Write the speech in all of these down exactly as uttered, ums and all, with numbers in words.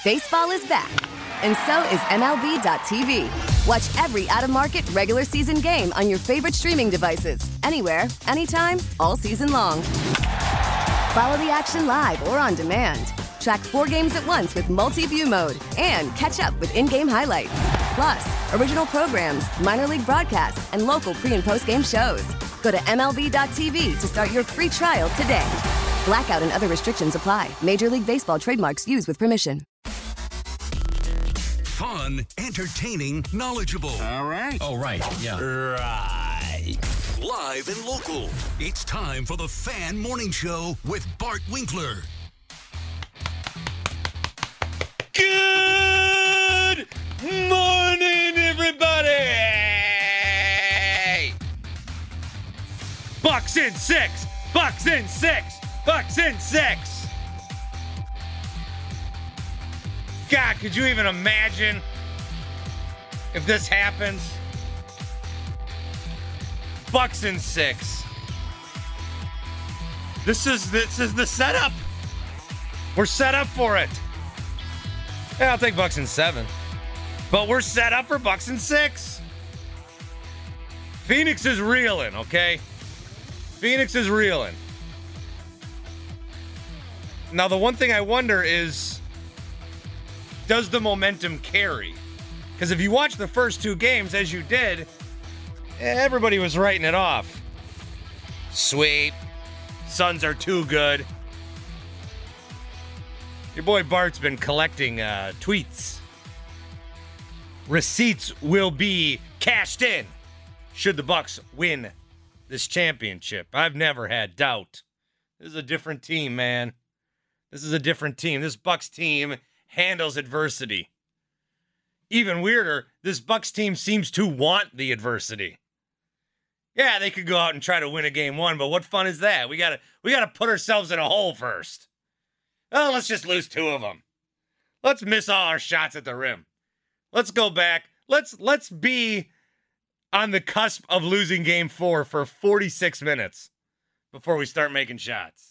Baseball is back, and so is M L B dot T V. Watch every out-of-market regular season game on your favorite streaming devices, anywhere, anytime, all season long. Follow the action live or on demand. Track four games at once with multi-view mode and catch up with in-game highlights. Plus, original programs, minor league broadcasts, and local pre- and post-game shows. Go to M L B dot T V to start your free trial today. Blackout and other restrictions apply. Major League Baseball trademarks used with permission. Fun, entertaining, knowledgeable. All right. All right, yeah. Right. Live and local. It's time for the Fan Morning Show with Bart Winkler. Good morning, everybody. Bucks in six. Bucks in six. Bucks in six. God, could you even imagine if this happens? Bucks in six. This is this is the setup. We're set up for it. Yeah, I'll take Bucks in seven. But we're set up for Bucks in six. Phoenix is reeling, okay? Phoenix is reeling. Now, the one thing I wonder is, does the momentum carry? Because if you watch the first two games, as you did, everybody was writing it off. Sweet. Suns are too good. Your boy Bart's been collecting uh, tweets. Receipts will be cashed in should the Bucks win this championship. I've never had doubt. This is a different team, man. This is a different team. This Bucks team handles adversity. Even weirder, this Bucks team seems to want the adversity. Yeah, they could go out and try to win a game one, but what fun is that? We gotta we gotta put ourselves in a hole first. Oh, let's just lose two of them. Let's miss all our shots at the rim. Let's go back. Let's let's be on the cusp of losing game four for forty-six minutes before we start making shots.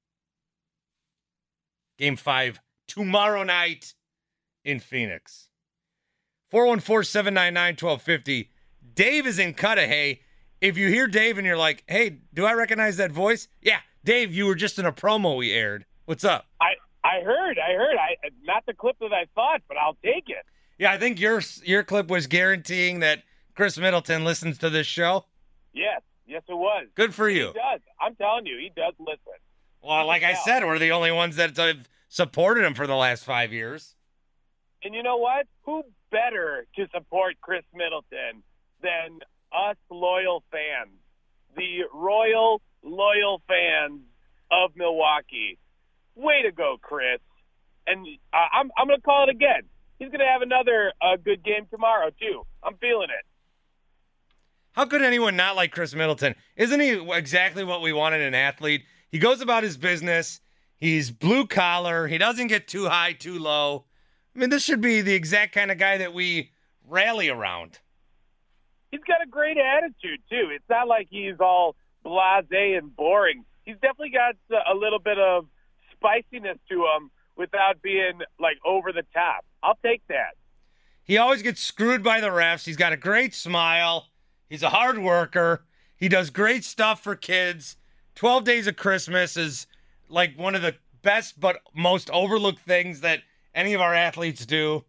Game five tomorrow night in Phoenix. four one four, seven nine nine, one two five zero. Dave is in Cudahy. If you hear Dave and you're like, hey, do I recognize that voice? Yeah, Dave, you were just in a promo we aired. What's up? I, I heard, I heard. I not the clip that I thought, but I'll take it. Yeah, I think your your clip was guaranteeing that Chris Middleton listens to this show. Yes, yes it was. Good for you. He does. I'm telling you, he does listen. Well, like I said, we're the only ones that have supported him for the last five years. And you know what? Who better to support Chris Middleton than us loyal fans, the royal, loyal fans of Milwaukee. Way to go, Chris. And uh, I'm, I'm going to call it again. He's going to have another uh, good game tomorrow, too. I'm feeling it. How could anyone not like Chris Middleton? Isn't he exactly what we want in an athlete? He goes about his business. He's blue collar. He doesn't get too high, too low. I mean, this should be the exact kind of guy that we rally around. He's got a great attitude, too. It's not like he's all blasé and boring. He's definitely got a little bit of spiciness to him without being, like, over the top. I'll take that. He always gets screwed by the refs. He's got a great smile. He's a hard worker. He does great stuff for kids. twelve Days of Christmas is like one of the best but most overlooked things that any of our athletes do.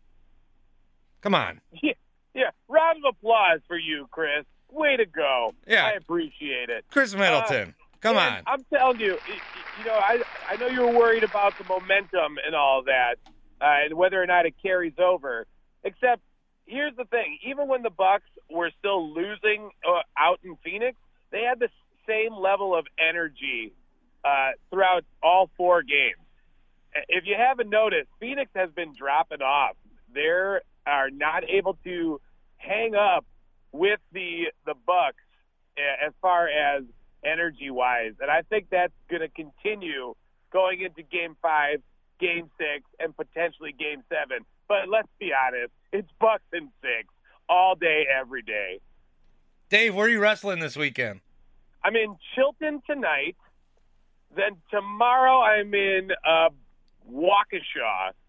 Come on. Yeah, yeah. Round of applause for you, Chris. Way to go. Yeah. I appreciate it. Chris Middleton. Uh, Come on. I'm telling you, you know, I I know you were worried about the momentum and all that, uh, and whether or not it carries over. Except, here's the thing. Even when the Bucks were still losing uh, out in Phoenix, they had the same level of energy uh, throughout all four games. If you haven't noticed, Phoenix has been dropping off. They are not able to hang up with the the Bucks as far as energy-wise. And I think that's going to continue going into Game five, Game six, and potentially Game seven. But let's be honest, it's Bucks in six all day, every day. Dave, where are you wrestling this weekend? I'm in Chilton tonight. Then tomorrow I'm in uh, Waukesha.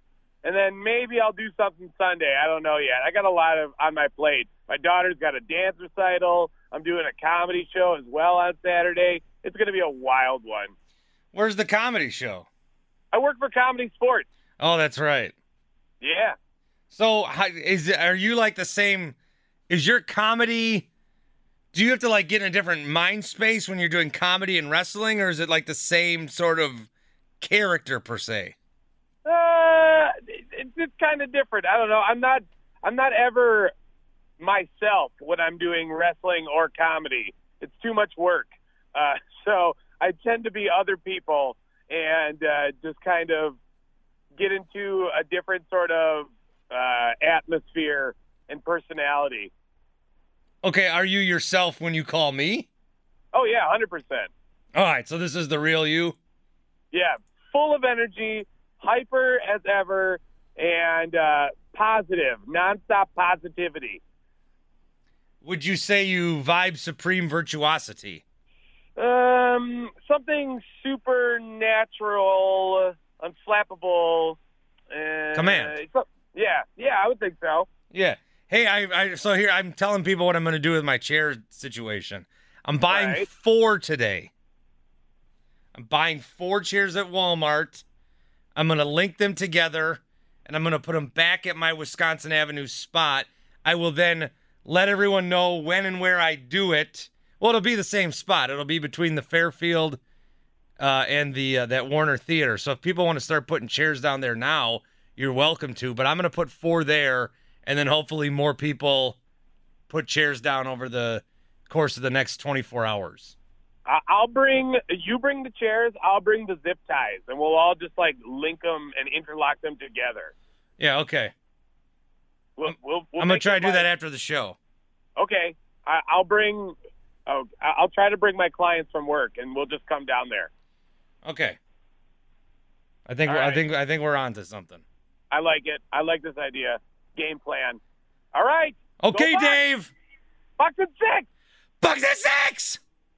And then maybe I'll do something Sunday. I don't know yet. I got a lot of on my plate. My daughter's got a dance recital. I'm doing a comedy show as well on Saturday. It's going to be a wild one. Where's the comedy show? I work for Comedy Sports. Oh, that's right. Yeah. So how, is it, are you like the same? Is your comedy? Do you have to like get in a different mind space when you're doing comedy and wrestling, or is it like the same sort of character per se? Uh, it, it's kind of different. I don't know. I'm not. I'm not ever myself when I'm doing wrestling or comedy. It's too much work. Uh, so I tend to be other people and uh, just kind of get into a different sort of uh, atmosphere and personality. Okay, are you yourself when you call me? Oh, yeah, one hundred percent. All right, so this is the real you? Yeah, full of energy, hyper as ever, and uh, positive, nonstop positivity. Would you say you vibe supreme virtuosity? Um, something supernatural, unflappable. Uh, Command. Yeah, yeah, I would think so. Yeah. Hey, I, I so here I'm telling people what I'm going to do with my chair situation. I'm buying Right. four today. I'm buying four chairs at Walmart. I'm going to link them together, and I'm going to put them back at my Wisconsin Avenue spot. I will then let everyone know when and where I do it. Well, it'll be the same spot. It'll be between the Fairfield uh, and the uh, that Warner Theater. So if people want to start putting chairs down there now, you're welcome to. But I'm going to put four there, and then hopefully more people put chairs down over the course of the next twenty-four hours. I- I'll bring, you bring the chairs, I'll bring the zip ties, and we'll all just, like, link them and interlock them together. Yeah, okay. We'll, we'll, we'll I'm going make to try it to do like- that after the show. Okay. I- I'll bring, oh, I- I'll try to bring my clients from work, and we'll just come down there. Okay. I think All we're, I right. think I think we're on to something. I like it. I like this idea. Game plan. All right. Okay, Go Bucks! Dave. Bucks and six. Bucks at six.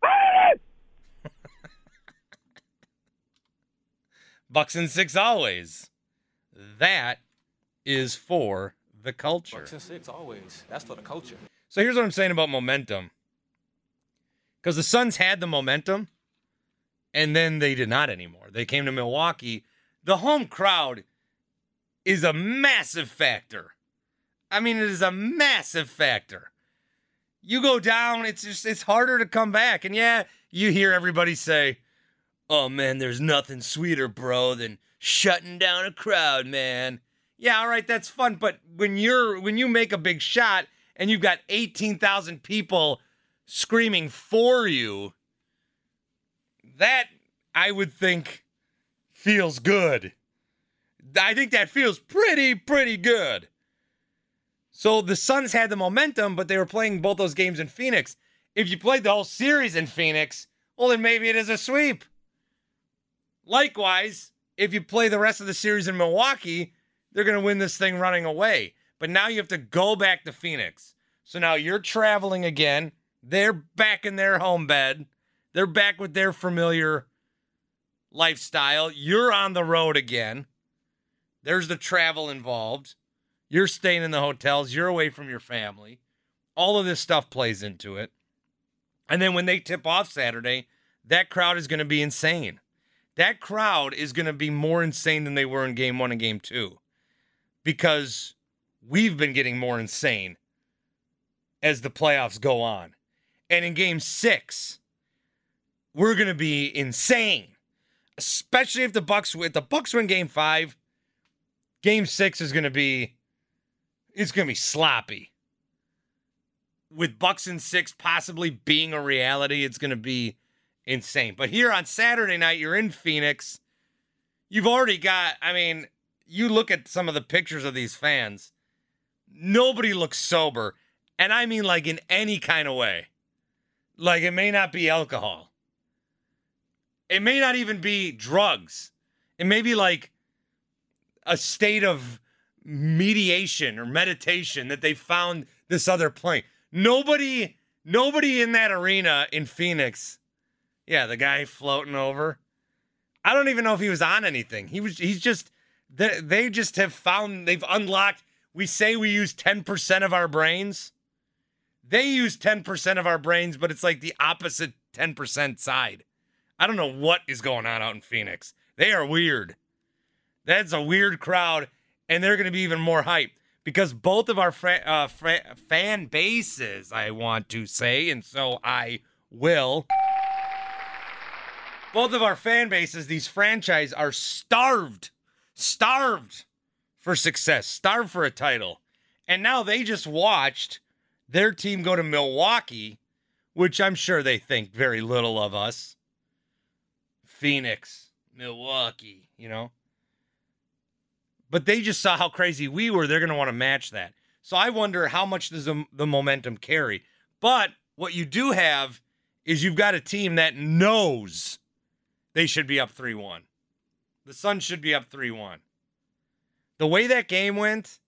Bucks and six always. That is for the culture. Bucks and six always. That's for the culture. So here's what I'm saying about momentum. Because the Suns had the momentum, and then they did not anymore. They came to Milwaukee. The home crowd is a massive factor. I mean, it is a massive factor. You go down, it's just it's harder to come back. And yeah, you hear everybody say, "Oh man, there's nothing sweeter, bro, than shutting down a crowd, man." Yeah, all right, that's fun. But when you're when you make a big shot and you've got eighteen thousand people screaming for you, that I would think feels good. I think that feels pretty, pretty good. So the Suns had the momentum, but they were playing both those games in Phoenix. If you played the whole series in Phoenix, well, then maybe it is a sweep. Likewise, if you play the rest of the series in Milwaukee, they're going to win this thing running away. But now you have to go back to Phoenix. So now you're traveling again. They're back in their home bed. They're back with their familiar lifestyle. You're on the road again. There's the travel involved. You're staying in the hotels. You're away from your family. All of this stuff plays into it. And then when they tip off Saturday, that crowd is going to be insane. That crowd is going to be more insane than they were in game one and game two. Because we've been getting more insane as the playoffs go on. And in game six, we're going to be insane. Especially if the Bucks win. If the Bucks win game five, game six is going to be, it's going to be sloppy. With Bucks and six possibly being a reality, it's going to be insane. But here on Saturday night, you're in Phoenix. You've already got, I mean, you look at some of the pictures of these fans. Nobody looks sober. And I mean like in any kind of way. Like it may not be alcohol. It may not even be drugs. It may be like a state of mediation or meditation that they found this other plane. Nobody, nobody in that arena in Phoenix. Yeah, the guy floating over. I don't even know if he was on anything. He was, he's just they, they just have found, they've unlocked, we say we use ten percent of our brains. They use ten percent of our brains, but it's like the opposite ten percent side. I don't know what is going on out in Phoenix. They are weird. That's a weird crowd, and they're going to be even more hype because both of our fra- uh, fra- fan bases, I want to say, and so I will. Both of our fan bases, these franchises, are starved, starved for success, starved for a title. And now they just watched their team go to Milwaukee, which I'm sure they think very little of us. Phoenix, Milwaukee, you know. But they just saw how crazy we were. They're going to want to match that. So I wonder how much does the, the momentum carry. But what you do have is you've got a team that knows they should be up three one. The Suns should be up three one. The way that game went,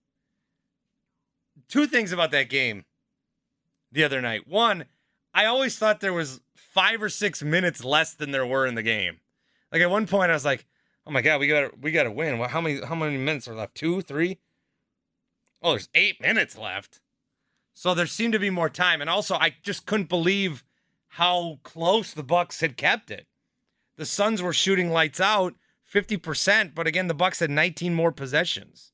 two things about that game the other night. One, I always thought there was five or six minutes less than there were in the game. Like at one point I was like, oh my God, we got we got to win. Well, how many how many minutes are left? Two, three? Oh, there's eight minutes left. So there seemed to be more time. And also, I just couldn't believe how close the Bucks had kept it. The Suns were shooting lights out, fifty percent, but again, the Bucks had nineteen more possessions.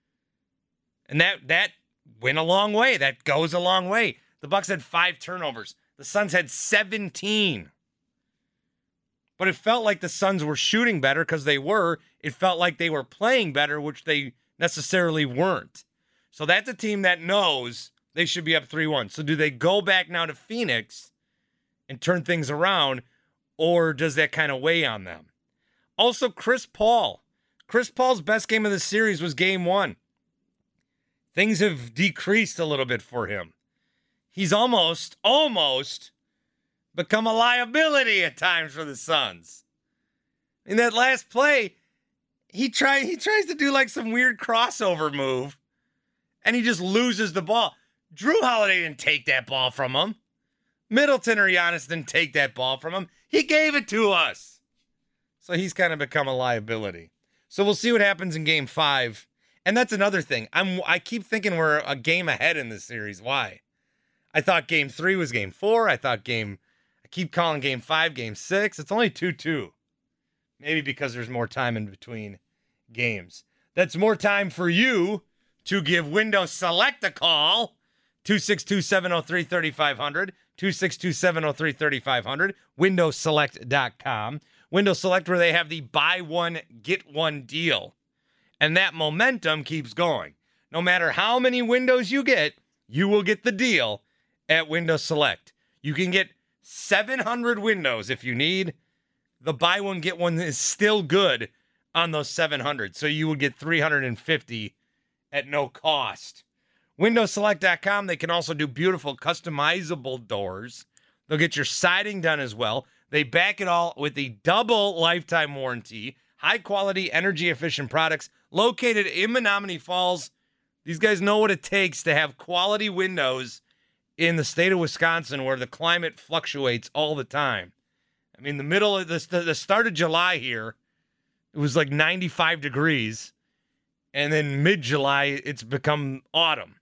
And that that went a long way. That goes a long way. The Bucks had five turnovers. The Suns had seventeen. But it felt like the Suns were shooting better because they were. It felt like they were playing better, which they necessarily weren't. So that's a team that knows they should be up three one. So do they go back now to Phoenix and turn things around, or does that kind of weigh on them? Also, Chris Paul. Chris Paul's best game of the series was game one. Things have decreased a little bit for him. He's almost, almost become a liability at times for the Suns. In that last play, he try he tries to do like some weird crossover move, and he just loses the ball. Drew Holiday didn't take that ball from him. Middleton or Giannis didn't take that ball from him. He gave it to us. So he's kind of become a liability. So we'll see what happens in game five. And that's another thing. I'm I keep thinking we're a game ahead in this series. Why? I thought game three was game four. I thought game I keep calling game five game six. It's only two two. Maybe because there's more time in between games. That's more time for you to give Windows Select a call. two six two, seven oh three, three five zero zero. two six two, seven oh three, three five zero zero. windows select dot com. Windows Select, where they have the buy one, get one deal. And that momentum keeps going. No matter how many windows you get, you will get the deal at Windows Select. You can get seven hundred windows if you need. The buy one, get one is still good on those seven hundred. So you will get three hundred fifty at no cost. windows select dot com, they can also do beautiful customizable doors. They'll get your siding done as well. They back it all with a double lifetime warranty. High-quality, energy-efficient products located in Menomonee Falls. These guys know what it takes to have quality windows in the state of Wisconsin where the climate fluctuates all the time. I mean, the middle of this, the start of July here, it was like ninety-five degrees. And then mid-July, it's become autumn.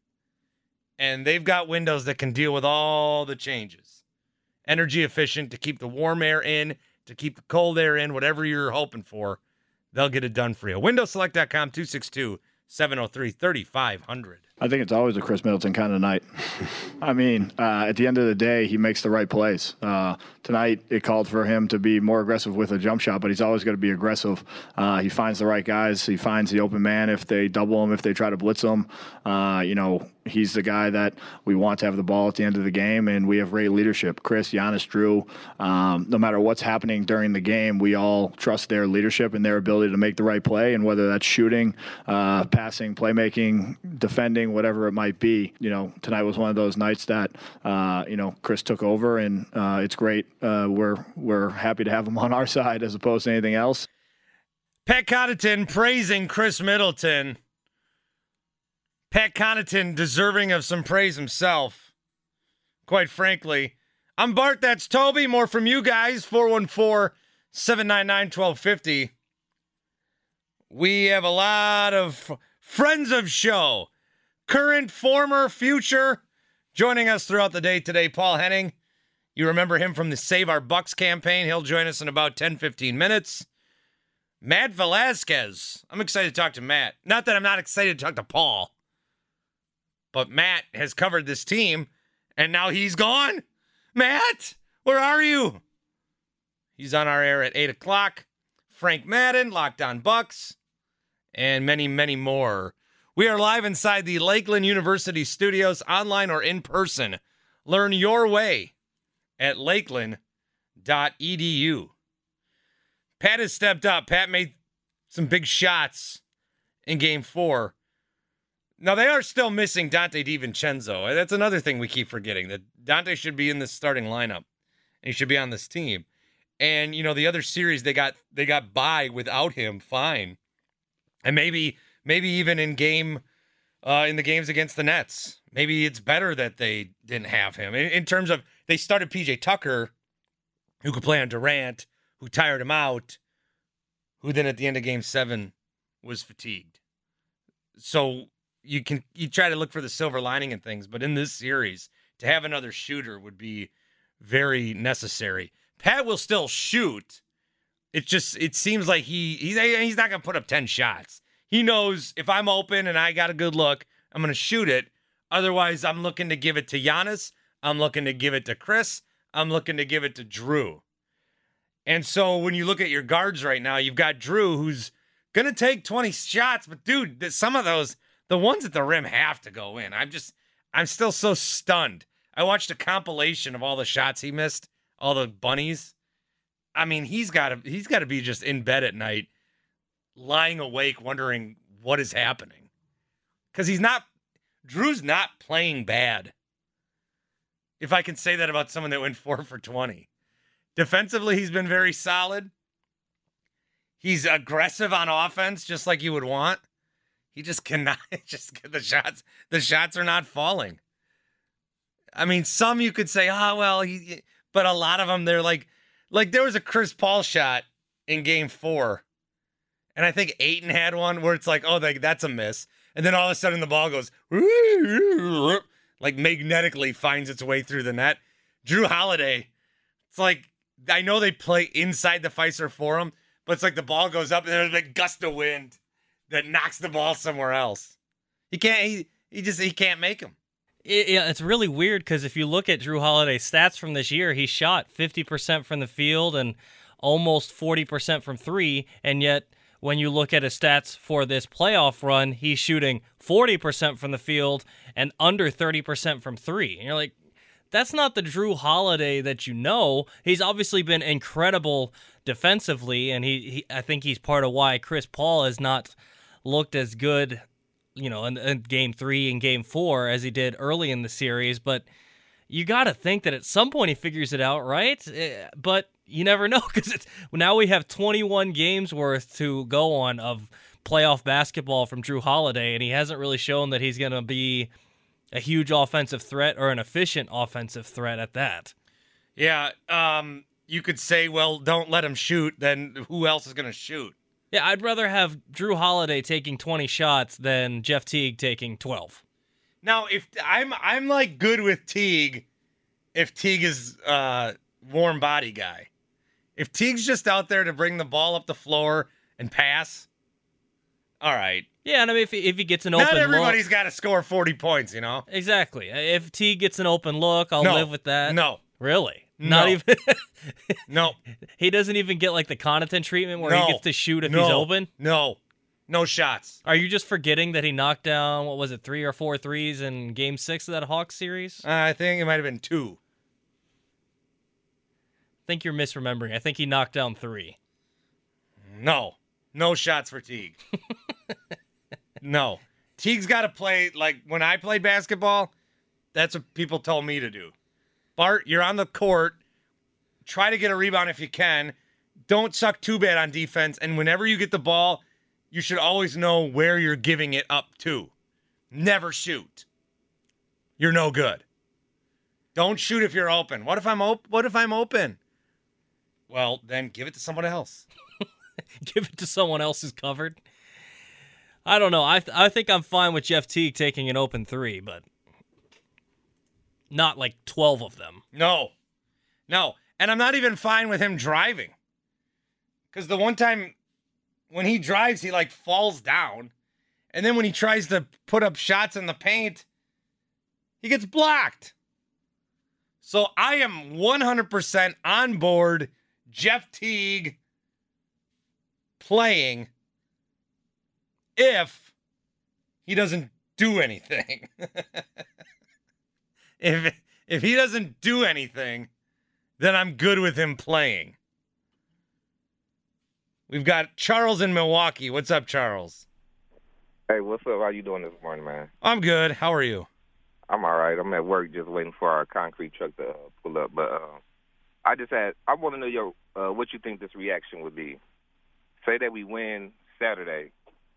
And they've got windows that can deal with all the changes. Energy efficient to keep the warm air in, to keep the cold air in, whatever you're hoping for. They'll get it done for you. windows select dot com, two six two, seven oh three, three five zero zero. I think it's always a Chris Middleton kind of night. I mean, uh, at the end of the day, he makes the right plays. Uh, tonight, it called for him to be more aggressive with a jump shot, but he's always going to be aggressive. Uh, he finds the right guys. He finds the open man if they double him, if they try to blitz him. Uh, you know, he's the guy that we want to have the ball at the end of the game, and we have great leadership. Chris, Giannis, Drew, um, no matter what's happening during the game, we all trust their leadership and their ability to make the right play, and whether that's shooting, uh, passing, playmaking, defending, whatever it might be. You know, tonight was one of those nights that, uh, you know, Chris took over, and uh, it's great. Uh, we're we're happy to have him on our side as opposed to anything else. Pat Connaughton praising Chris Middleton. Pat Connaughton deserving of some praise himself, quite frankly. I'm Bart, that's Toby. More from you guys, four one four, seven nine nine, one two five zero. We have a lot of friends of show, current, former, future, joining us throughout the day today. Paul Henning, you remember him from the Save Our Bucks campaign. He'll join us in about ten, fifteen minutes. Matt Velasquez. I'm excited to talk to Matt. Not that I'm not excited to talk to Paul, but Matt has covered this team, and now he's gone. Matt, where are you? He's on our air at eight o'clock. Frank Madden, Locked On Bucks, and many, many more. We are live inside the Lakeland University studios, online or in person. Learn your way at lakeland dot e d u. Pat has stepped up. Pat made some big shots in game four. Now, they are still missing Dante DiVincenzo. That's another thing we keep forgetting, that Dante should be in the starting lineup, and he should be on this team. And, you know, the other series, they got they got by without him fine. And maybe maybe even in game uh, in the games against the Nets, maybe it's better that they didn't have him. In, in terms of, they started P J Tucker, who could play on Durant, who tired him out, who then at the end of game seven was fatigued. So you can you try to look for the silver lining in things, but in this series, to have another shooter would be very necessary. Pat will still shoot. It just it seems like he he's he's not gonna put up ten shots. He knows if I'm open and I got a good look, I'm gonna shoot it. Otherwise, I'm looking to give it to Giannis. I'm looking to give it to Chris. I'm looking to give it to Drew. And so when you look at your guards right now, you've got Drew, who's going to take twenty shots. But, dude, some of those, the ones at the rim have to go in. I'm just, I'm still so stunned. I watched a compilation of all the shots he missed, all the bunnies. I mean, he's got to, he's got to be just in bed at night, lying awake, wondering what is happening. Because he's not, Drew's not playing bad. If I can say that about someone that went four for twenty. Defensively, he's been very solid. He's aggressive on offense, just like you would want. He just cannot just get the shots. The shots are not falling. I mean, some you could say, oh, well, he, but a lot of them, they're like, like there was a Chris Paul shot in game four. And I think Ayton had one where it's like, oh, like, that's a miss. And then all of a sudden the ball goes, like magnetically finds its way through the net. Drew Holiday, it's like, I know they play inside the Fiserv Forum, but it's like the ball goes up and there's a big gust of wind that knocks the ball somewhere else. He can't, he, he just, he can't make them. It, yeah, it's really weird because if you look at Drew Holiday's stats from this year, he shot fifty percent from the field and almost forty percent from three, and yet when you look at his stats for this playoff run, he's shooting forty percent from the field and under thirty percent from three. And you're like, that's not the Drew Holiday that you know. He's obviously been incredible defensively, and he, he I think he's part of why Chris Paul has not looked as good, you know, in, in game three and game four as he did early in the series. But you got to think that at some point he figures it out, right? But you never know, because it's now we have twenty-one games worth to go on of playoff basketball from Drew Holiday, and he hasn't really shown that he's going to be a huge offensive threat or an efficient offensive threat at that. Yeah, um, you could say, well, don't let him shoot, then who else is going to shoot? Yeah, I'd rather have Drew Holiday taking twenty shots than Jeff Teague taking twelve. Now, if I'm I'm like good with Teague if Teague is a uh, warm body guy. If Teague's just out there to bring the ball up the floor and pass, all right. Yeah, and I mean, if he, if he gets an open look. Not everybody's got to score forty points, you know? Exactly. If Teague gets an open look, I'll no, live with that. No. Really? No. Not even. No. He doesn't even get like the Connaughton treatment where no. he gets to shoot if no. he's open? No. No shots. Are you just forgetting that he knocked down, what was it, three or four threes in game six of that Hawks series? Uh, I think it might have been two. I think you're misremembering. I think he knocked down three. No. No shots for Teague. No. Teague's got to play, like, when I played basketball, that's what people told me to do. Bart, you're on the court. Try to get a rebound if you can. Don't suck too bad on defense. And whenever you get the ball, you should always know where you're giving it up to. Never shoot. You're no good. Don't shoot if you're open. What if I'm op- What if I'm open? Well, then give it to someone else. Give it to someone else who's covered. I don't know. I th- I think I'm fine with Jeff Teague taking an open three, but not like twelve of them. No. No. And I'm not even fine with him driving. Because the one time when he drives, he like falls down. And then when he tries to put up shots in the paint, he gets blocked. So I am one hundred percent on board Jeff Teague playing if he doesn't do anything. if if he doesn't do anything, then I'm good with him playing. We've got Charles in Milwaukee. What's up, Charles? Hey, what's up? How you doing this morning, man? I'm good. How are you? I'm all right. I'm at work just waiting for our concrete truck to uh, pull up. But uh, I just had, I want to know your, uh, what you think this reaction would be. Say that we win Saturday,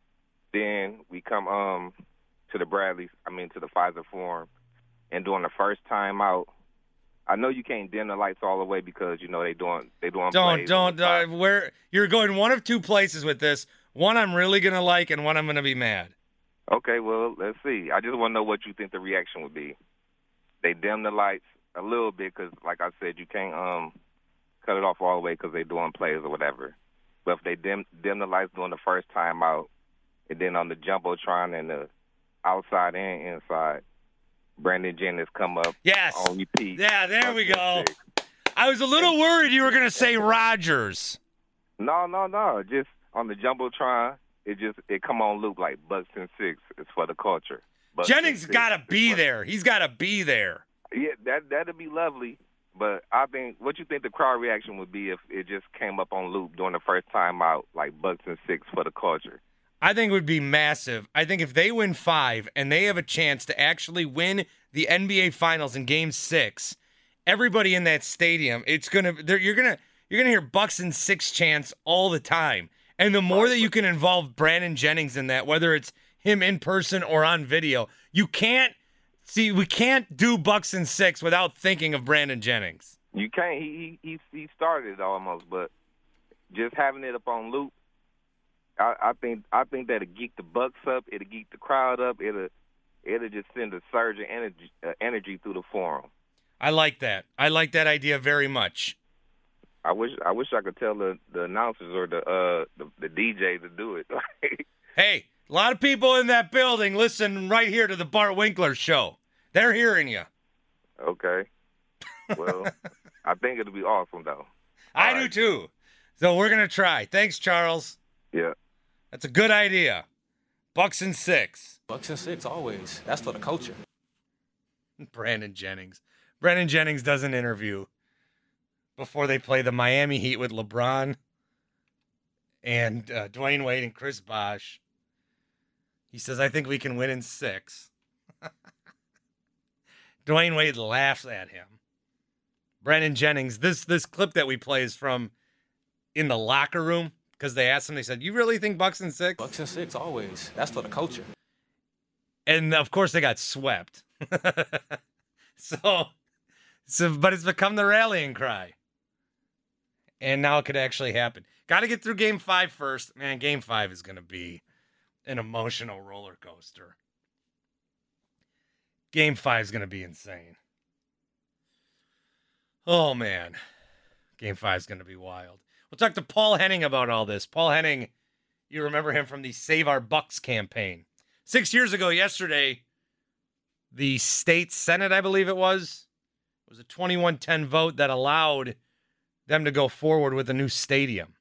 then we come um to the Bradley, I mean to the Pfizer Forum, and during the first time out, I know you can't dim the lights all the way because you know they doing they doing don't plays don't uh, where you're going one of two places with this. One I'm really gonna like, and one I'm gonna be mad. Okay, well let's see. I just want to know what you think the reaction would be. They dim the lights a little bit because, like I said, you can't um cut it off all the way because they doing plays or whatever. But if they dim dim the lights during the first time out, and then on the Jumbotron and the outside and inside, Brandon Jennings come up yes. on repeat. Yeah, there we go. I was a little worried you were going to say Rodgers. No, no, no. Just on the Jumbotron, it just it come on loop like Bucks and Six. It's for the culture. Bucks Jennings got to be there. He's got to be there. Yeah, that that'd be lovely. But I think, what you think the crowd reaction would be if it just came up on loop during the first time out, like Bucks and Six for the culture? I think it would be massive. I think if they win five and they have a chance to actually win the N B A Finals in Game Six, everybody in that stadium, it's gonna you're gonna you're gonna hear Bucks and Six chants all the time. And the more that you can involve Brandon Jennings in that, whether it's him in person or on video, you can't see we can't do Bucks and Six without thinking of Brandon Jennings. You can't. He he he started it almost, but just having it up on loop. I, I think I think that'll geek the Bucks up. It'll geek the crowd up. It'll it'll just send a surge of energy uh, energy through the forum. I like that. I like that idea very much. I wish I wish I could tell the, the announcers or the uh the, the D J to do it. Hey, a lot of people in that building listen right here to the Bart Winkler show. They're hearing you. Okay. Well, I think it'll be awesome though. I All do right. too. So we're gonna try. Thanks, Charles. Yeah. That's a good idea. Bucks and Six. Bucks and Six always. That's for the culture. Brandon Jennings. Brandon Jennings does an interview before they play the Miami Heat with LeBron and uh, Dwayne Wade and Chris Bosh. He says, I think we can win in six. Dwayne Wade laughs at him. Brandon Jennings, this this clip that we play is from in the locker room. Because they asked him, they said, you really think Bucks and Six? Bucks and Six always. That's for the culture. And, of course, they got swept. so, so, but it's become the rallying cry. And now it could actually happen. Got to get through game five first. Man, game five is going to be an emotional roller coaster. Game five is going to be insane. Oh, man. Game five is going to be wild. We'll talk to Paul Henning about all this. Paul Henning, you remember him from the Save Our Bucks campaign. Six years ago yesterday, the state Senate, I believe it was, it was a twenty-one ten vote that allowed them to go forward with a new stadium.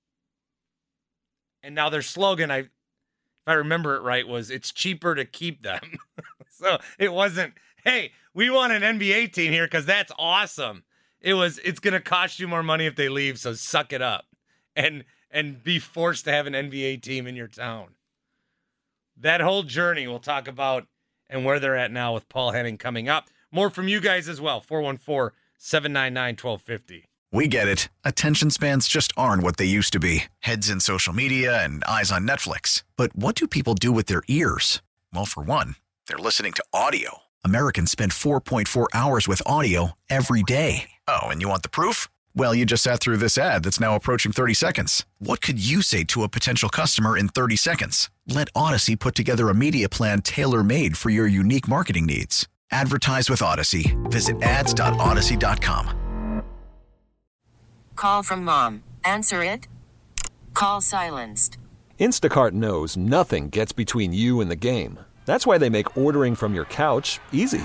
And now their slogan, I, if I remember it right, was it's cheaper to keep them. So it wasn't, hey, we want an N B A team here because that's awesome. It was, it's going to cost you more money if they leave, so suck it up and and be forced to have an N B A team in your town. That whole journey we'll talk about and where they're at now with Paul Henning coming up. More from you guys as well, four one four, seven nine nine, one two five zero. We get it. Attention spans just aren't what they used to be. Heads in social media and eyes on Netflix. But what do people do with their ears? Well, for one, they're listening to audio. Americans spend four point four hours with audio every day. Oh, and you want the proof? Well, you just sat through this ad that's now approaching thirty seconds. What could you say to a potential customer in thirty seconds? Let Odyssey put together a media plan tailor-made for your unique marketing needs. Advertise with Odyssey. Visit ads dot odyssey dot com. Call from mom. Answer it. Call silenced. Instacart knows nothing gets between you and the game. That's why they make ordering from your couch easy.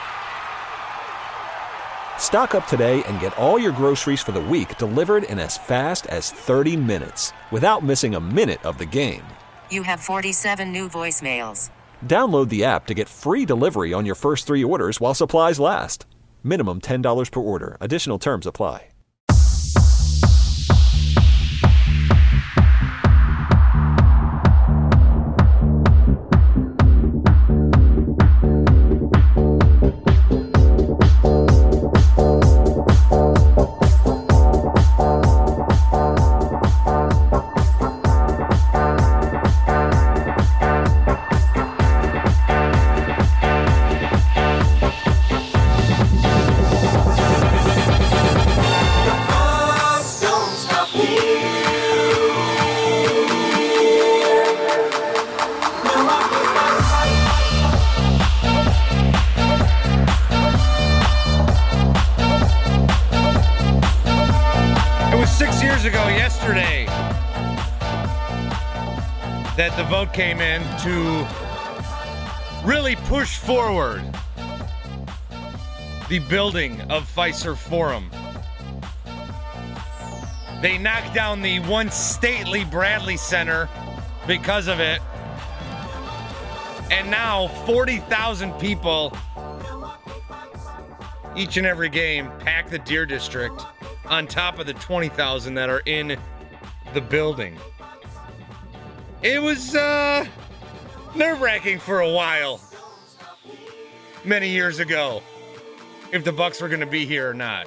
Stock up today and get all your groceries for the week delivered in as fast as thirty minutes without missing a minute of the game. You have forty-seven new voicemails. Download the app to get free delivery on your first three orders while supplies last. Minimum ten dollars per order. Additional terms apply. That the vote came in to really push forward the building of Fiserv Forum. They knocked down the once stately Bradley Center because of it. And now forty thousand people each and every game pack the Deer District on top of the twenty thousand that are in the building. It was uh, nerve-wracking for a while, many years ago, if the Bucks were going to be here or not.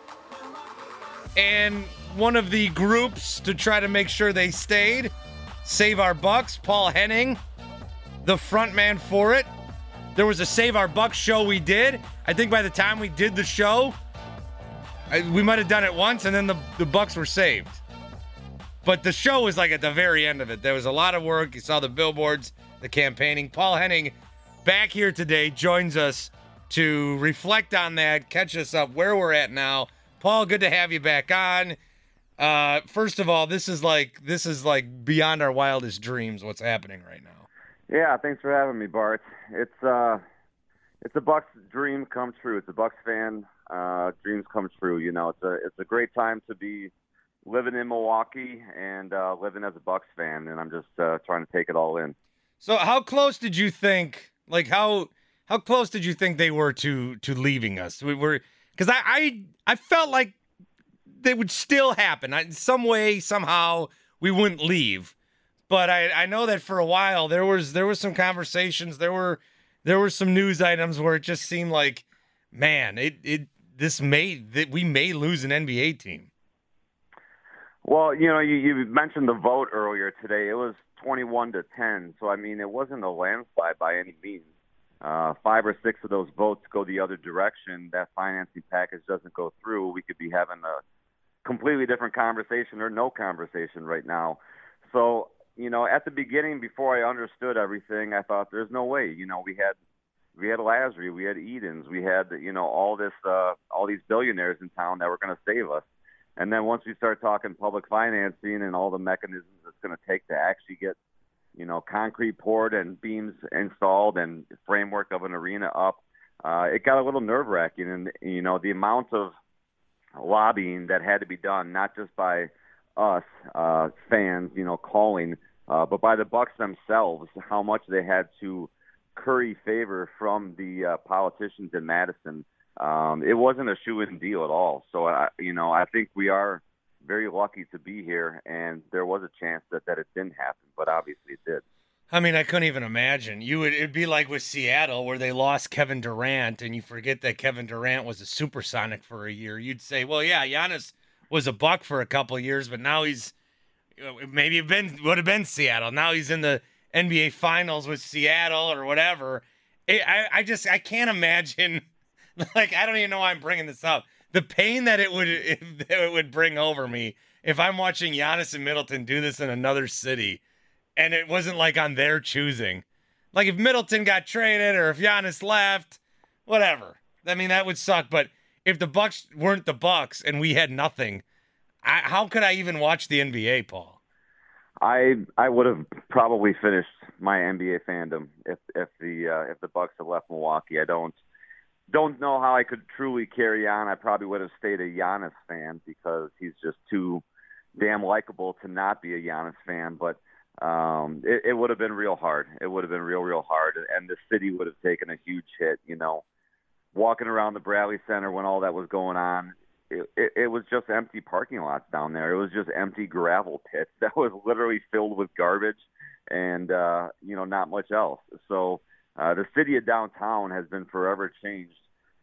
And one of the groups to try to make sure they stayed, Save Our Bucks, Paul Henning, the front man for it. There was a Save Our Bucks show we did. I think by the time we did the show, I, we might have done it once, and then the, the Bucks were saved. But the show was like at the very end of it. There was a lot of work. You saw the billboards, the campaigning. Paul Henning, back here today, joins us to reflect on that, catch us up where we're at now. Paul, good to have you back on. Uh, first of all, this is like this is like beyond our wildest dreams. What's happening right now? Yeah, thanks for having me, Bart. It's uh, it's a Bucks dream come true. It's a Bucks fan uh, dreams come true. You know, it's a it's a great time to be living in Milwaukee and uh, living as a Bucks fan, and I'm just uh, trying to take it all in. So, how close did you think? Like, how how close did you think they were to to leaving us? We were because I, I I felt like they would still happen. I, some way, somehow, we wouldn't leave. But I, I know that for a while there was there was some conversations. There were there were some news items where it just seemed like, man, it it this may that we may lose an N B A team. Well, you know, you, you mentioned the vote earlier today. It was twenty-one to ten, so I mean, it wasn't a landslide by any means. Uh, five or six of those votes go the other direction. That financing package doesn't go through. We could be having a completely different conversation or no conversation right now. So, you know, at the beginning, before I understood everything, I thought there's no way. You know, we had we had Lasry, we had Edens, we had, you know, all this, uh, all these billionaires in town that were going to save us. And then once we start talking public financing and all the mechanisms it's going to take to actually get, you know, concrete poured and beams installed and framework of an arena up, uh, it got a little nerve-wracking. And, you know, the amount of lobbying that had to be done, not just by us uh, fans, you know, calling, uh, but by the Bucks themselves, how much they had to curry favor from the uh, politicians in Madison. Um, it wasn't a shoe-in deal at all. So, I, you know, I think we are very lucky to be here, and there was a chance that, that it didn't happen, but obviously it did. I mean, I couldn't even imagine. You would it'd be like with Seattle where they lost Kevin Durant, and you forget that Kevin Durant was a supersonic for a year. You'd say, well, yeah, Giannis was a Buck for a couple of years, but now he's maybe it been would have been Seattle. Now he's in the N B A Finals with Seattle or whatever. I, I just I can't imagine. Like, I don't even know why I'm bringing this up. the pain that it would that it would bring over me if I'm watching Giannis and Middleton do this in another city, and it wasn't like on their choosing. Like if Middleton got traded or if Giannis left, whatever. I mean, that would suck. But if the Bucks weren't the Bucks and we had nothing, I, how could I even watch the N B A, Paul? I I would have probably finished my N B A fandom if if the uh, if the Bucks had left Milwaukee. I don't don't know how I could truly carry on. I probably would have stayed a Giannis fan because he's just too damn likable to not be a Giannis fan. But um, it, it would have been real hard. It would have been real real hard, and the city would have taken a huge hit. You know, walking around the Bradley Center when all that was going on. It, it, it was just empty parking lots down there. It was just empty gravel pits that was literally filled with garbage and, uh, you know, not much else. So uh, the city of downtown has been forever changed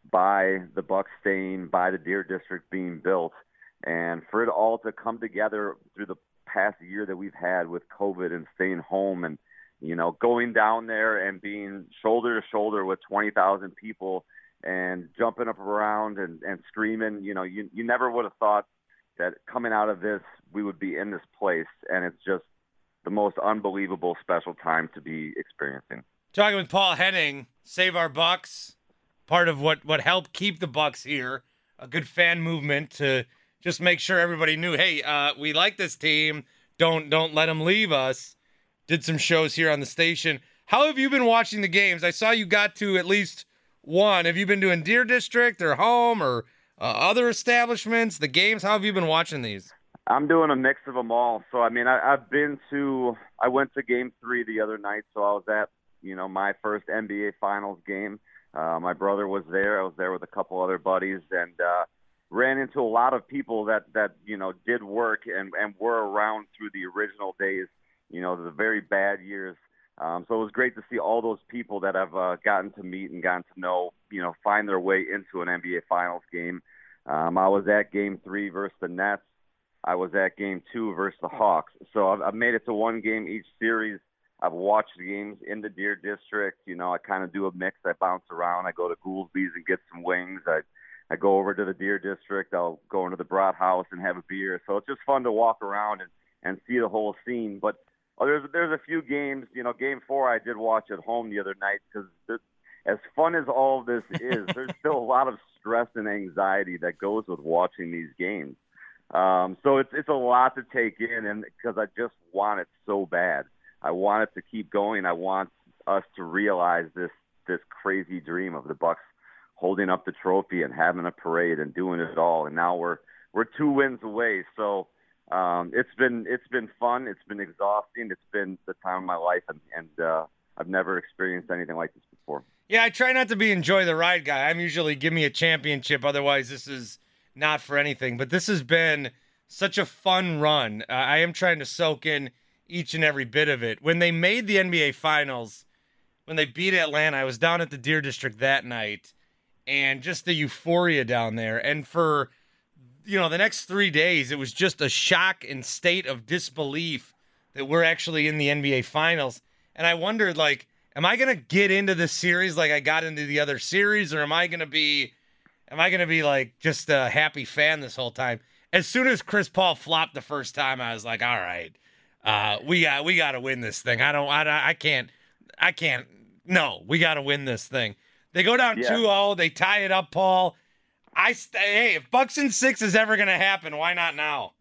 by the Bucks staying, by the Deer District being built. And for it all to come together through the past year that we've had with COVID and staying home and, you know, going down there and being shoulder to shoulder with twenty thousand people and jumping up around and, and screaming, you know, you you never would have thought that coming out of this, we would be in this place. And it's just the most unbelievable special time to be experiencing. Talking with Paul Henning, Save Our Bucks, part of what, what helped keep the Bucks here, a good fan movement to just make sure everybody knew, hey, uh, we like this team. Don't, don't let them leave us. Did some shows here on the station. How have you been watching the games? I saw you got to at least one. Have you been doing Deer District or home or uh, other establishments? The games, how have you been watching these? I'm doing a mix of them all. So, I mean, I, I've been to, I went to game three the other night. So I was at, you know, my first N B A Finals game. Uh, my brother was there. I was there with a couple other buddies and uh, ran into a lot of people that, that you know, did work and, and were around through the original days, you know, the very bad years. Um, so it was great to see all those people that I've uh, gotten to meet and gotten to know, you know, find their way into an N B A Finals game. Um, I was at game three versus the Nets. I was at game two versus the Hawks. So I've, I've made it to one game each series. I've watched games in the Deer District. You know, I kind of do a mix. I bounce around. I go to Goolsby's and get some wings. I I go over to the Deer District. I'll go into the Brat House and have a beer. So it's just fun to walk around and, and see the whole scene. But Oh, there's there's a few games, you know, game four I did watch at home the other night because as fun as all of this is, there's still a lot of stress and anxiety that goes with watching these games. Um, so it's it's a lot to take in, and because I just want it so bad. I want it to keep going. I want us to realize this this crazy dream of the Bucks holding up the trophy and having a parade and doing it all. And now we're we're two wins away. So. Um, it's been it's been fun. It's been exhausting. It's been the time of my life, and, and uh, I've never experienced anything like this before. Yeah, I try not to be enjoy the ride guy. I'm usually give me a championship. Otherwise, this is not for anything. But this has been such a fun run. Uh, I am trying to soak in each and every bit of it. When they made the N B A Finals, when they beat Atlanta, I was down at the Deer District that night, and just the euphoria down there. And for you know, the next three days, it was just a shock and state of disbelief that we're actually in the N B A Finals. And I wondered, like, am I going to get into this series like I got into the other series, or am I going to be, am I going to be, like, just a happy fan this whole time? As soon as Chris Paul flopped the first time, I was like, all right, uh, we got we got to win this thing. I don't, I, I can't, I can't, no, we got to win this thing. They go down two oh, they tie it up, Paul. I st- hey, if Bucks in six is ever going to happen, why not now?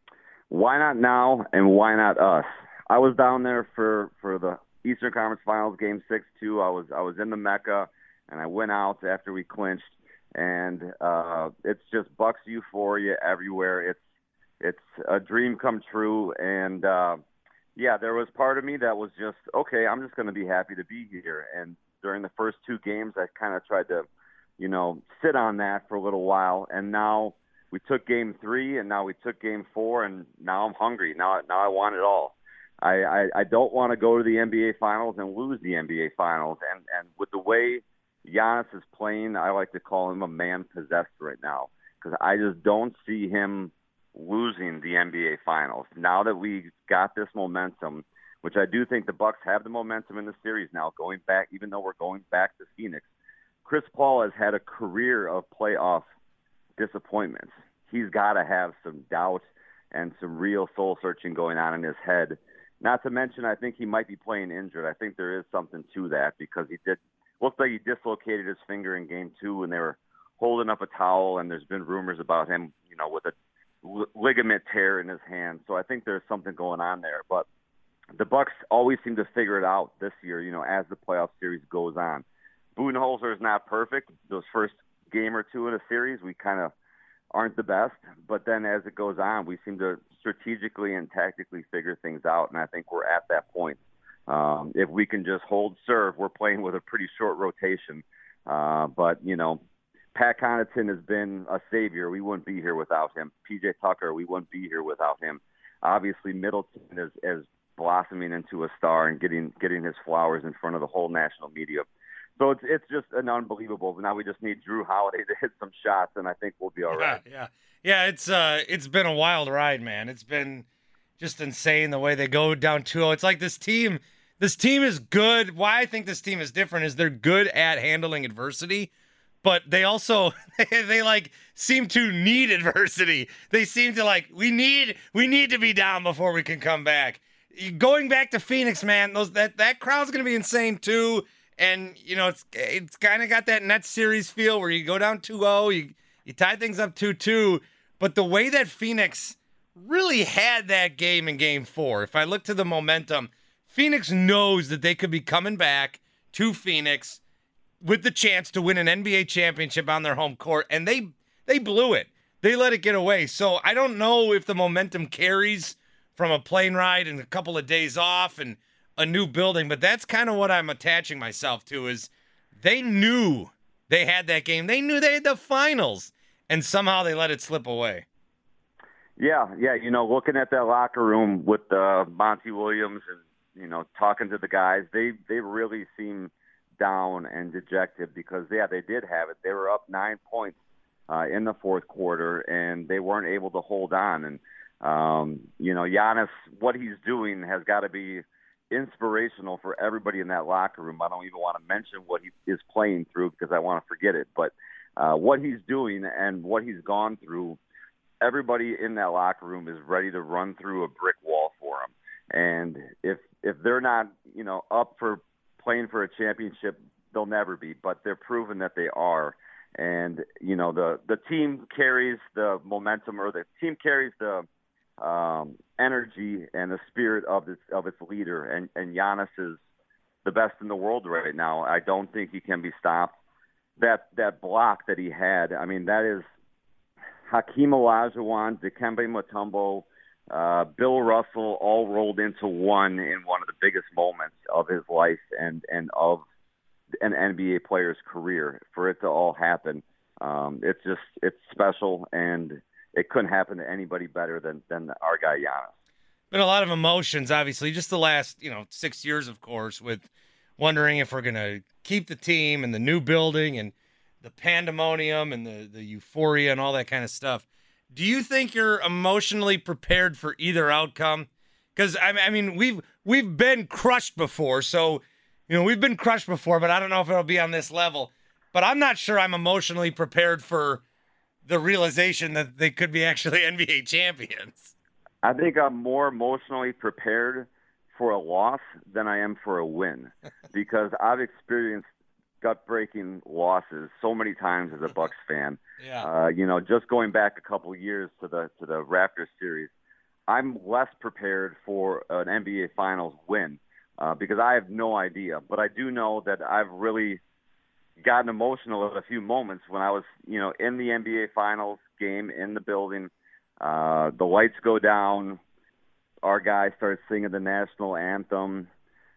Why not now, and why not us? I was down there for, for the Eastern Conference Finals game six two. I was I was in the Mecca, and I went out after we clinched, and uh, it's just Bucks euphoria everywhere. It's it's a dream come true, and uh, yeah, there was part of me that was just okay. I'm just going to be happy to be here. And during the first two games, I kind of tried to, you know, sit on that for a little while. And now we took game three, and now we took game four, and now I'm hungry. Now, now I want it all. I, I, I don't want to go to the N B A Finals and lose the N B A Finals. And, and with the way Giannis is playing, I like to call him a man possessed right now, because I just don't see him losing the N B A Finals. Now that we got this momentum, which I do think the Bucks have the momentum in the series now, going back, even though we're going back to Phoenix. Chris Paul has had a career of playoff disappointments. He's got to have some doubt and some real soul-searching going on in his head. Not to mention, I think he might be playing injured. I think there is something to that because he did looked like he dislocated his finger in game two when they were holding up a towel, and there's been rumors about him, you know, with a ligament tear in his hand. So I think there's something going on there. But the Bucks always seem to figure it out this year, you know, as the playoff series goes on. Budenholzer is not perfect. Those first game or two in a series, we kind of aren't the best. But then as it goes on, we seem to strategically and tactically figure things out, and I think we're at that point. Um, if we can just hold serve, we're playing with a pretty short rotation. Uh, but, you know, Pat Connaughton has been a savior. We wouldn't be here without him. P J Tucker, we wouldn't be here without him. Obviously, Middleton is, is blossoming into a star and getting getting his flowers in front of the whole national media. So it's it's just an unbelievable. Now we just need Drew Holiday to hit some shots, and I think we'll be all right. Yeah, yeah, yeah. It's uh, it's been a wild ride, man. It's been just insane the way they go down two oh. It's like this team. This team is good. Why I think this team is different is they're good at handling adversity, but they also they, they like seem to need adversity. They seem to like we need we need to be down before we can come back. Going back to Phoenix, man, those that that crowd's gonna be insane too. And you know it's it's kind of got that Nets series feel where you go down two oh, you you tie things up two two, but the way that Phoenix really had that game in game four, if I look to the momentum, Phoenix knows that they could be coming back to Phoenix with the chance to win an N B A championship on their home court, and they they blew it. They let it get away. So I don't know if the momentum carries from a plane ride and a couple of days off and a new building, but that's kind of what I'm attaching myself to is they knew they had that game. They knew they had the finals, and somehow they let it slip away. Yeah, yeah. You know, looking at that locker room with uh, Monty Williams and, you know, talking to the guys, they, they really seem down and dejected because, yeah, they did have it. They were up nine points uh, in the fourth quarter, and they weren't able to hold on. And, um, you know, Giannis, what he's doing has got to be inspirational for everybody in that locker room. I don't even want to mention what he is playing through because I want to forget it. But uh, what he's doing and what he's gone through, everybody in that locker room is ready to run through a brick wall for him. And if if they're not, you know, up for playing for a championship, they'll never be. But they're proving that they are. And, you know, the, the team carries the momentum, or the team carries the um, energy and the spirit of its of its leader. And, and Giannis is the best in the world right now. I don't think he can be stopped. That that block that he had, I mean, that is Hakeem Olajuwon, Dikembe Mutombo, uh, Bill Russell all rolled into one in one of the biggest moments of his life and, and of an N B A player's career. For it to all happen, um, it's just it's special, and it couldn't happen to anybody better than than our guy Giannis. Been a lot of emotions, obviously, just the last you know six years, of course, with wondering if we're gonna keep the team and the new building and the pandemonium and the, the euphoria and all that kind of stuff. Do you think you're emotionally prepared for either outcome? Because I, I mean, we've we've been crushed before, so you know we've been crushed before, but I don't know if it'll be on this level. But I'm not sure I'm emotionally prepared for the realization that they could be actually N B A champions. I think I'm more emotionally prepared for a loss than I am for a win, because I've experienced gut-breaking losses so many times as a Bucks fan. Yeah. Uh, you know, just going back a couple of years to the to the Raptors series, I'm less prepared for an N B A Finals win uh, because I have no idea. But I do know that I've really gotten emotional at a few moments when I was, you know, in the N B A Finals game in the building. Uh, the lights go down. Our guy starts singing the national anthem.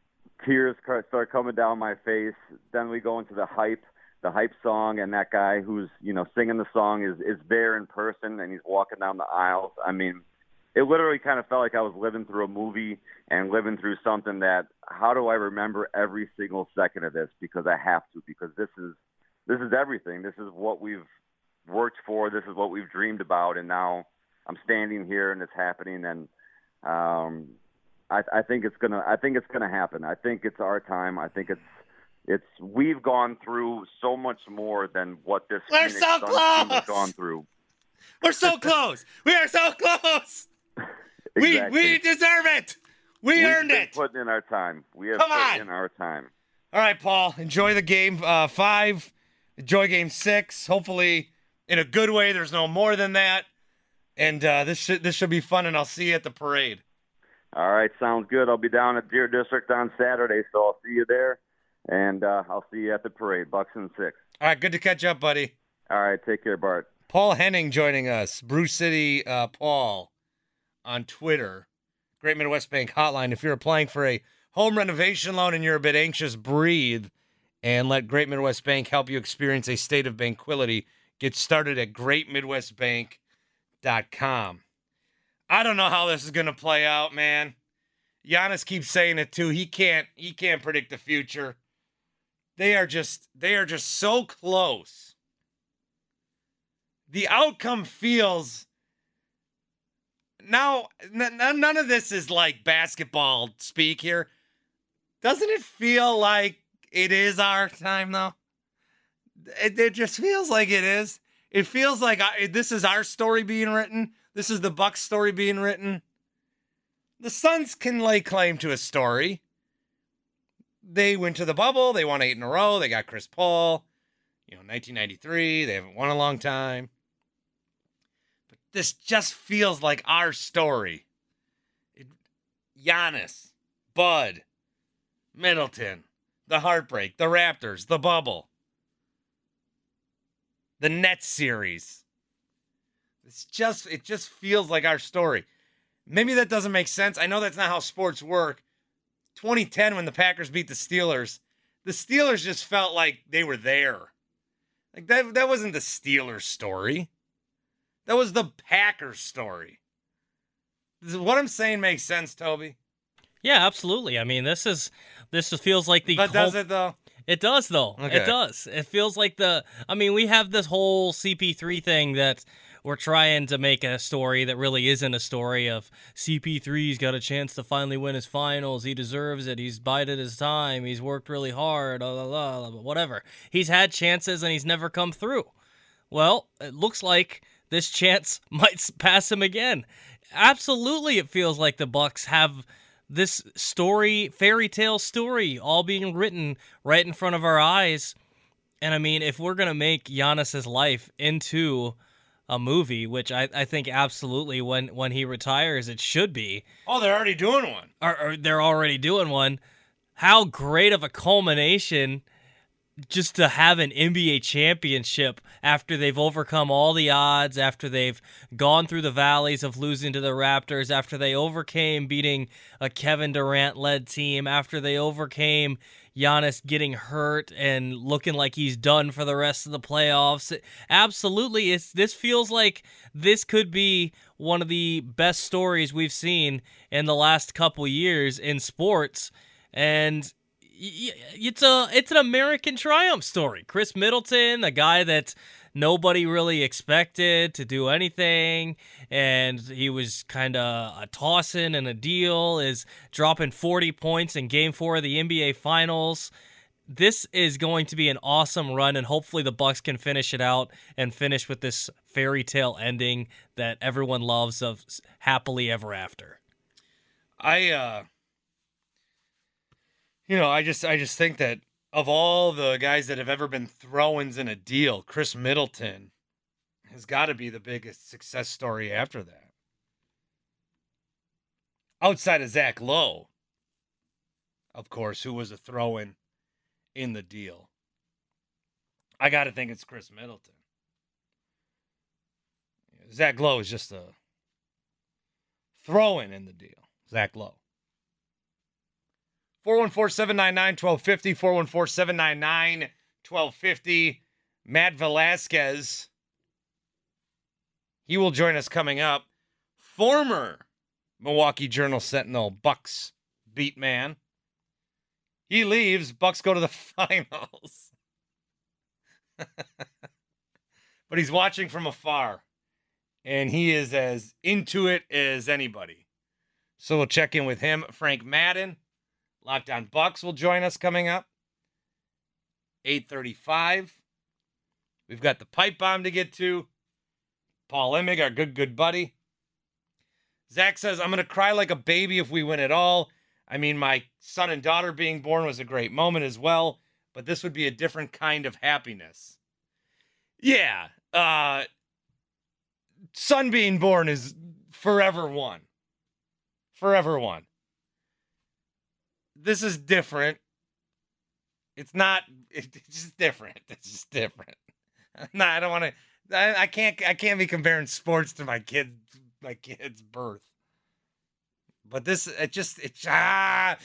Tears start coming down my face. Then we go into the hype, the hype song, and that guy who's, you know, singing the song is, is there in person, and he's walking down the aisles. I mean, it literally kind of felt like I was living through a movie and living through something that, how do I remember every single second of this? Because I have to, because this is this is everything. This is what we've worked for. This is what we've dreamed about, and now I'm standing here and it's happening, and um I, I think it's gonna. I think it's gonna happen. I think it's our time. I think it's It's we've gone through so much more than what this We're Phoenix so Suns close. team has gone through. We're so close. We are so close. Exactly. We we deserve it. We We've earned been it. Putting in our time. We have Come put on. in our time. All right, Paul. Enjoy the game uh, five. Enjoy game six. Hopefully, in a good way. There's no more than that. And uh, this should this should be fun. And I'll see you at the parade. All right, sounds good. I'll be down at Deer District on Saturday, so I'll see you there. And uh, I'll see you at the parade, Bucks and six. All right, good to catch up, buddy. All right, take care, Bart. Paul Henning joining us. Brew City uh, Paul on Twitter. Great Midwest Bank Hotline. If you're applying for a home renovation loan and you're a bit anxious, breathe and let Great Midwest Bank help you experience a state of banquility. Get started at great midwest bank dot com. I don't know how this is going to play out, man. Giannis keeps saying it too. He can't he can't predict the future. They are just they are just so close. The outcome feels now n- none of this is like basketball speak here. Doesn't it feel like it is our time though? It, it just feels like it is. It feels like I, this is our story being written. This is the Bucks story being written. The Suns can lay claim to a story. They went to the bubble. They won eight in a row. They got Chris Paul. You know, nineteen ninety-three. They haven't won a long time. But this just feels like our story. It, Giannis, Bud, Middleton, the heartbreak, the Raptors, the bubble, the Nets series. It's just, it just feels like our story. Maybe that doesn't make sense. I know that's not how sports work. twenty ten, when the Packers beat the Steelers, the Steelers just felt like they were there. Like that, that wasn't the Steelers story. That was the Packers story. Does what I'm saying make sense, Toby? Yeah, absolutely. I mean, this is this feels like the. But does it though? It does though. Okay. It does. It feels like the. I mean, we have this whole C P three thing that we're trying to make a story that really isn't a story of C P three's got a chance to finally win his finals. He deserves it. He's bided his time. He's worked really hard. Blah, blah, blah, blah, whatever. He's had chances and he's never come through. Well, it looks like this chance might pass him again. Absolutely, it feels like the Bucks have this story, fairy tale story, all being written right in front of our eyes. And I mean, if we're going to make Giannis's life into a movie, which I, I think absolutely when, when he retires, it should be. Oh, they're already doing one. Or, or they're already doing one. How great of a culmination just to have an N B A championship after they've overcome all the odds, after they've gone through the valleys of losing to the Raptors, after they overcame beating a Kevin Durant-led team, after they overcame Giannis getting hurt and looking like he's done for the rest of the playoffs. Absolutely, it's this feels like this could be one of the best stories we've seen in the last couple years in sports, and it's a it's an American triumph story. Chris Middleton, a guy that nobody really expected to do anything, and he was kind of a toss-in and a deal, is dropping forty points in Game Four of the N B A Finals. This is going to be an awesome run, and hopefully the Bucks can finish it out and finish with this fairy tale ending that everyone loves of happily ever after. I uh. You know, I just I just think that of all the guys that have ever been throw-ins in a deal, Chris Middleton has got to be the biggest success story after that. Outside of Zach Lowe, of course, who was a throw-in in the deal. I got to think it's Chris Middleton. Zach Lowe is just a throw-in in the deal. Zach Lowe. four one four, seven nine nine, one two five zero, four one four, seven nine nine, one two five zero. Matt Velasquez, he will join us coming up. Former Milwaukee Journal Sentinel Bucks beat man. He leaves, Bucks go to the finals. But he's watching from afar, and he is as into it as anybody. So we'll check in with him. Frank Madden, Locked On Bucks, will join us coming up. eight thirty-five. We've got the pipe bomb to get to. Paul Emig, our good, good buddy. Zach says, I'm going to cry like a baby if we win it all. I mean, my son and daughter being born was a great moment as well, but this would be a different kind of happiness. Yeah. Uh, son being born is forever one. Forever one. This is different. It's not, it's just different. It's just different. No, I don't want to, I, I can't, I can't be comparing sports to my kid, my kid's birth. But this, it just, it ah,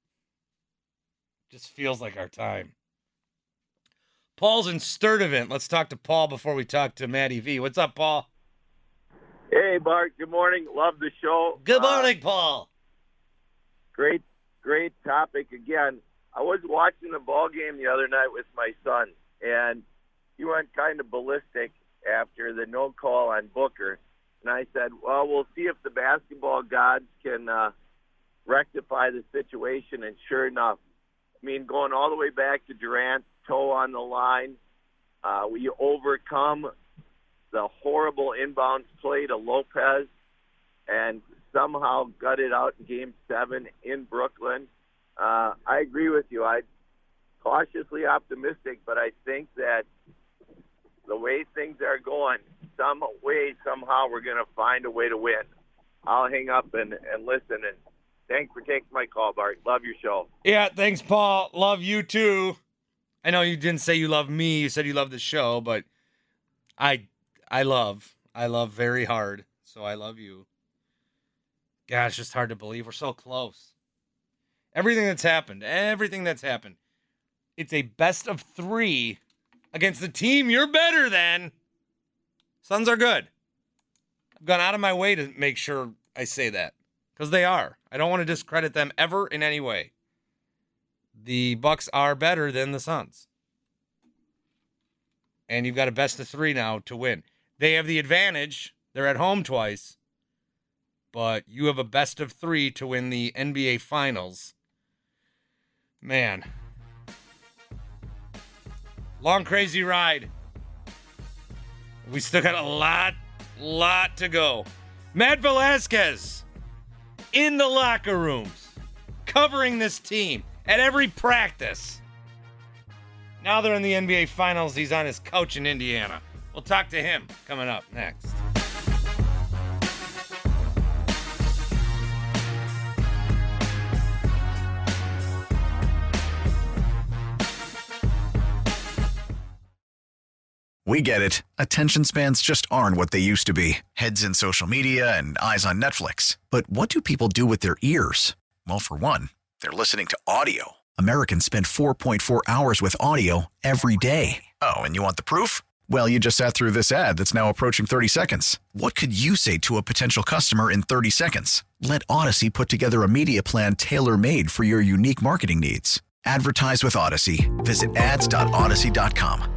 just feels like our time. Paul's in Sturtevant. Let's talk to Paul before we talk to Matty V. What's up, Paul? Hey, Bart. Good morning. Love the show. Good morning, uh, Paul. Great, great topic again. I was watching the ball game the other night with my son, and he went kind of ballistic after the no call on Booker. And I said, well, we'll see if the basketball gods can uh, rectify the situation. And sure enough, I mean, going all the way back to Durant, toe on the line, uh, we overcome the horrible inbounds play to Lopez and somehow got it out in Game seven in Brooklyn. Uh, I agree with you. I'm cautiously optimistic, but I think that the way things are going, some way, somehow, we're going to find a way to win. I'll hang up and, and listen, and thanks for taking my call, Bart. Love your show. Yeah, thanks, Paul. Love you, too. I know you didn't say you love me. You said you love the show, but I I love. I love very hard, so I love you. Gosh, it's just hard to believe. We're so close. Everything that's happened, everything that's happened, it's a best of three against the team you're better than. Suns are good. I've gone out of my way to make sure I say that, because they are. I don't want to discredit them ever in any way. The Bucks are better than the Suns. And you've got a best of three now to win. They have the advantage. They're at home twice. But you have a best of three to win the N B A Finals. Man. Long, crazy ride. We still got a lot, lot to go. Matt Velasquez in the locker rooms, covering this team at every practice. Now they're in the N B A Finals. He's on his couch in Indiana. We'll talk to him coming up next. We get it. Attention spans just aren't what they used to be. Heads in social media and eyes on Netflix. But what do people do with their ears? Well, for one, they're listening to audio. Americans spend four point four hours with audio every day. Oh, and you want the proof? Well, you just sat through this ad that's now approaching thirty seconds. What could you say to a potential customer in thirty seconds? Let Odyssey put together a media plan tailor-made for your unique marketing needs. Advertise with Odyssey. Visit ads dot odyssey dot com.